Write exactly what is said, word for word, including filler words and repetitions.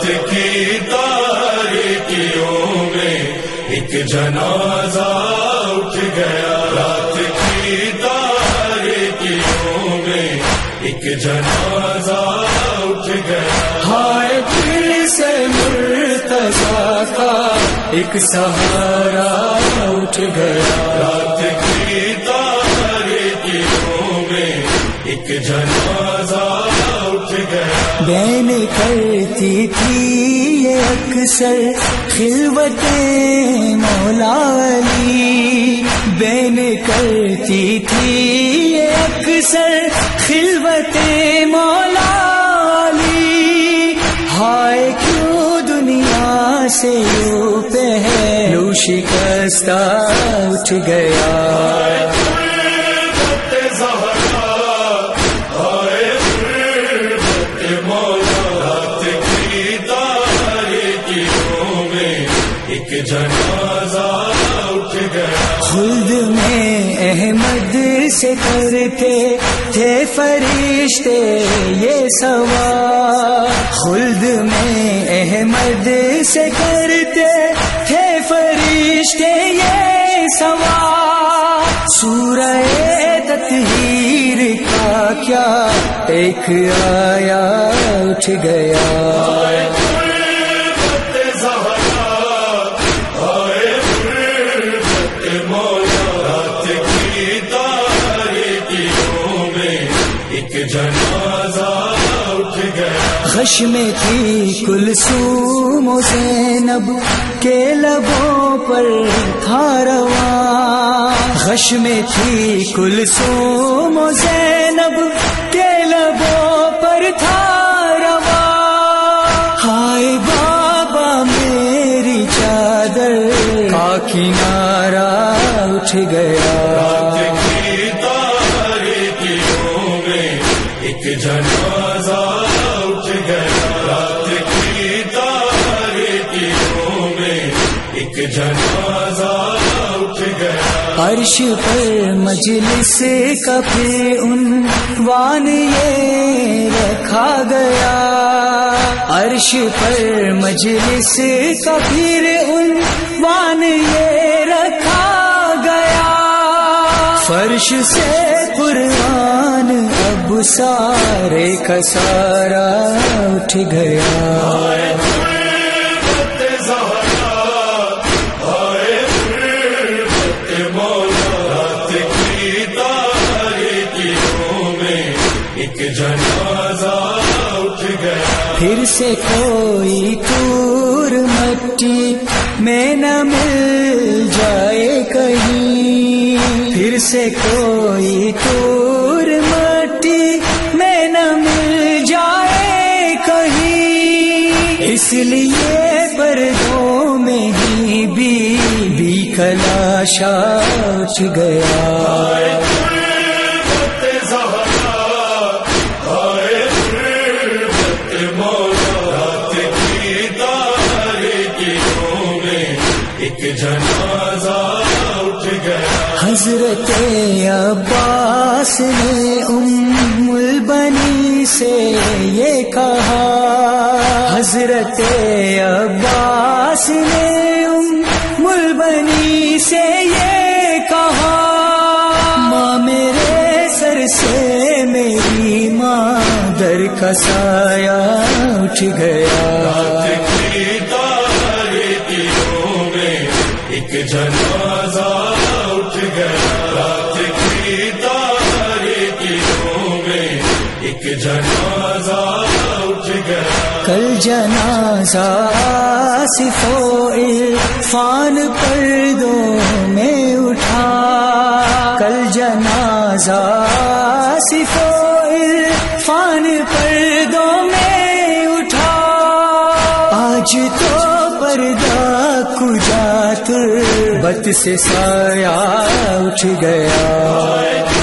رات کی تاریکیوں میں ایک جنازہ اٹھ گیا، رات کی تاریکیوں میں ایک جنازہ اٹھ گیا، ہائے پھر سے مرتضیٰ کا ایک سہارا اٹھ گیا، رات کی تاریکیوں میں ایک جنازہ اٹھ گیا۔ بین کرتی تھی یہ اکثر خلوت مولا علی، بین کرتی تھی یہ اکثر خلوت مولا علی، ہائے کیوں دنیا سے یوں پہلو شکستہ اٹھ گیا، جنازہ اٹھ گیا۔ خلد میں احمد سے کرتے تھے فرشتے یہ سوال، خلد میں احمد سے کرتے تھے فرشتے یہ سوال، سورہ تطہیر کا کیا ایک آیا اٹھ گیا، جنازہ اٹھ گیا۔ غش میں تھی کلثوم و زینب کے لبوں پر تھا رواں، غش میں تھی کلثوم و زینب کے لبوں پر تھا رواں، ہائے بابا میری چادر کا کنارہ اٹھ گیا، جنازہ اٹھ گیا، رات کی تاریکیوں میں ایک جنازہ اٹھ گیا، عرش پر مجلس کا پھر عنوان یہ رکھا گیا، عرش پر مجلس کا پھر عنوان یہ رکھا گیا، فرش سے قرآن اب سارے کا سارا اٹھ گیا، رات کی تاریکیوں میں ایک جنازہ اٹھ گیا، پھر سے کوئی طور مٹی میں نہ مل جائے کہیں، پھر سے کوئی طور مٹی میں نہ مل جائے کہیں، اس لیے پردوں میں ہی بی بی کا لاشا اٹھ گیا، جنازہ اٹھ گیا۔ حضرت عباس نے ام البنی سے یہ کہا، حضرت عباس نے ام البنی سے یہ کہا، ماں میرے سر سے میری مادر کا سایہ اٹھ گیا، ایک جنازہ اٹھ گیا، رات کی تاریکیوں میں ایک جنازہ اٹھ گیا، کل جنازہ آصف و عرفان پردوں میں اٹھا، کل جنازہ آصف و عرفان پردوں میں اٹھا، آج تو پردہ کجا تربت سے سایہ اٹھ گیا،